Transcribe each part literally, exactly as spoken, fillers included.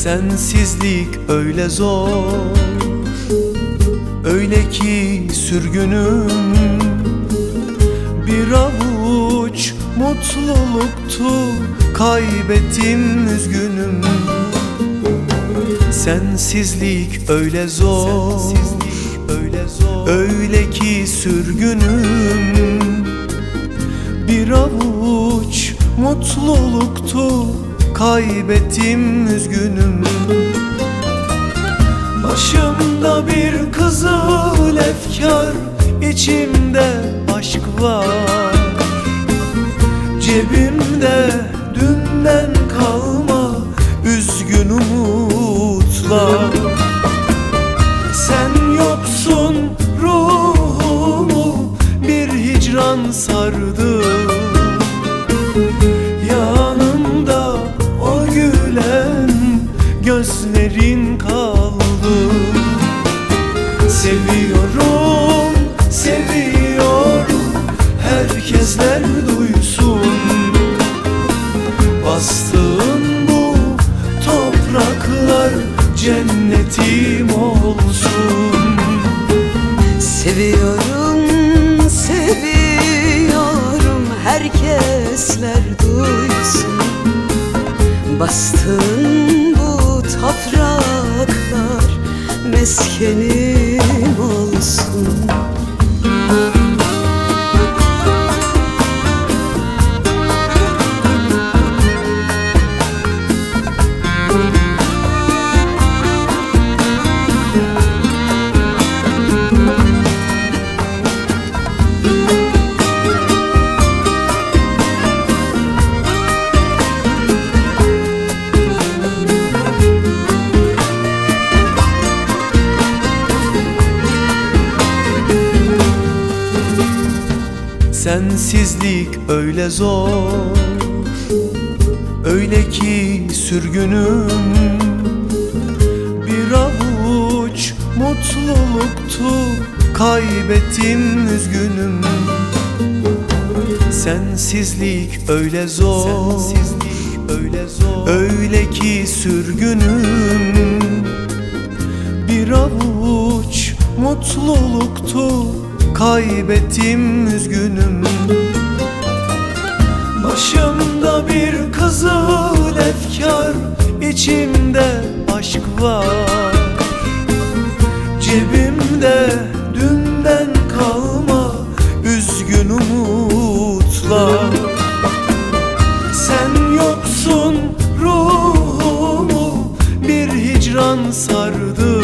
Sensizlik öyle zor, öyle ki sürgünüm. Bir avuç mutluluktu, kaybettim üzgünüm. Sensizlik öyle zor, öyle zor, öyle ki sürgünüm. Bir avuç mutluluktu, kaybettim üzgünüm. Başımda bir kızıl efkar, içimde aşk var. Cebimde dünden kalma üzgün umutlar. Sen yoksun, ruhumu bir hicran sardı. Yanımda o gülen gözlerin kaldı. Seviyorum, seviyorum, herkesler duysun. Bastığın bu topraklar cennetim olsun. Seviyorum, seviyorum, herkesler duysun. Bastığın bu topraklar meskenim olsun. Sensizlik öyle zor, öyle ki sürgünüm. Bir avuç mutluluktu, kaybettim üzgünüm. Sensizlik öyle zor, sensizlik öyle zor, öyle ki sürgünüm. Bir avuç mutluluktu, kaybettim üzgünüm. Başımda bir kızıl efkar, içimde aşk var. Cebimde dünden kalma üzgün umutlar. Sen yoksun, ruhumu bir hicran sardı.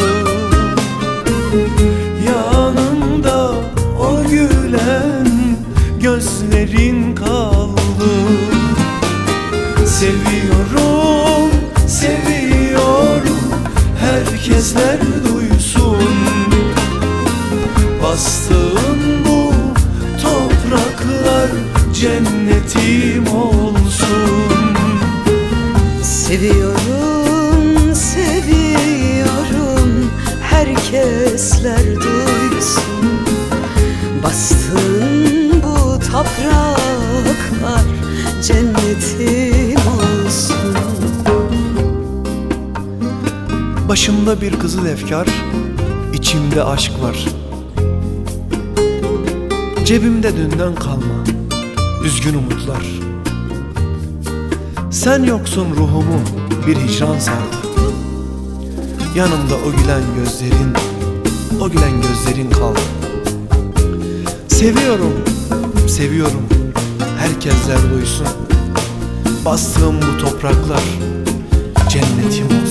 Yanımda o gülen gözlerin kaldı. Seviyorum, seviyorum, herkesler duysun. Bastığım bu topraklar cennetim olsun. Seviyorum, seviyorum, herkesler duysun. Bastığın bu topraklar cennetim olsun. Başımda bir kızıl efkar, içimde aşk var. Cebimde dünden kalma üzgün umutlar. Sen yoksun, ruhumu bir hicran sardı. Yanımda o gülen gözlerin, o gülen gözlerin kaldı. Seviyorum, seviyorum, herkesler duysun. Bastığım bu topraklar cennetim olsun.